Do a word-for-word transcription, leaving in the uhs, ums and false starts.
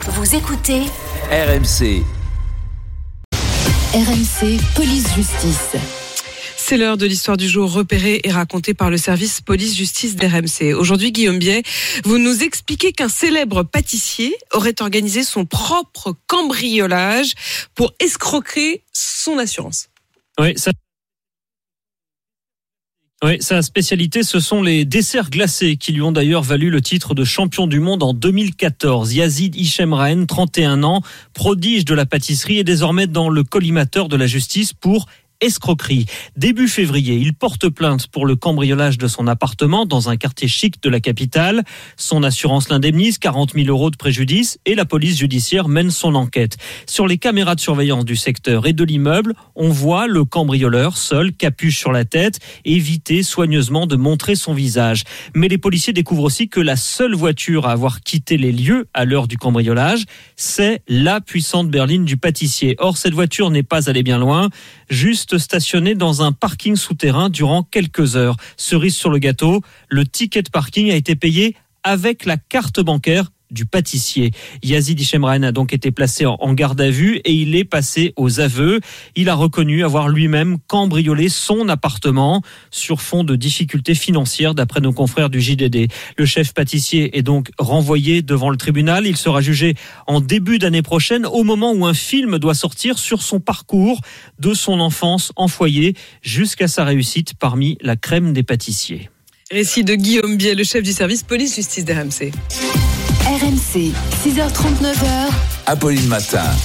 Vous écoutez R M C. R M C Police-Justice. C'est l'heure de l'histoire du jour repérée et racontée par le service police-justice d'R M C. Aujourd'hui, Guillaume Biais, vous nous expliquez qu'un célèbre pâtissier aurait organisé son propre cambriolage pour escroquer son assurance. Oui, ça... Oui, sa spécialité, ce sont les desserts glacés qui lui ont d'ailleurs valu le titre de champion du monde en deux mille quatorze. Yazid Hichemraen, trente et un ans, prodige de la pâtisserie, est désormais dans le collimateur de la justice pour escroquerie. Début février, il porte plainte pour le cambriolage de son appartement dans un quartier chic de la capitale. Son assurance l'indemnise, quarante mille euros de préjudice, et la police judiciaire mène son enquête. Sur les caméras de surveillance du secteur et de l'immeuble, on voit le cambrioleur, seul, capuche sur la tête, éviter soigneusement de montrer son visage. Mais les policiers découvrent aussi que la seule voiture à avoir quitté les lieux à l'heure du cambriolage, c'est la puissante berline du pâtissier. Or, cette voiture n'est pas allée bien loin, juste stationné dans un parking souterrain durant quelques heures. Cerise sur le gâteau, le ticket de parking a été payé avec la carte bancaire du pâtissier. Yazid Hichemraen a donc été placé en garde à vue et il est passé aux aveux. Il a reconnu avoir lui-même cambriolé son appartement sur fond de difficultés financières d'après nos confrères du J D D. Le chef pâtissier est donc renvoyé devant le tribunal. Il sera jugé en début d'année prochaine au moment où un film doit sortir sur son parcours de son enfance en foyer jusqu'à sa réussite parmi la crème des pâtissiers. Récit de Guillaume Biais, le chef du service police-justice d'R M C. R M C, six heures trente-neuf. Apolline Matin.